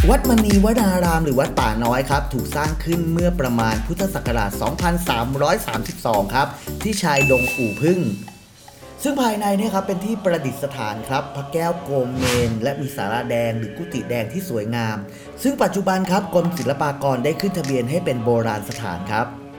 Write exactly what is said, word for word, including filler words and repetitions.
วัดมณีวนารามหรือวัดป่าน้อยครับถูกสร้างขึ้นเมื่อประมาณพุทธศักราช สองพันสามร้อยสามสิบสอง ครับที่ชายดงอู่พึ่งซึ่งภายในเนี่ยครับเป็นที่ประดิษฐานครับพระแก้วโกมเมนและมีศาลาแดงหรือกุฏิแดงที่สวยงามซึ่งปัจจุบันครับกรมศิลปากรได้ขึ้นทะเบียนให้เป็นโบราณสถานครับ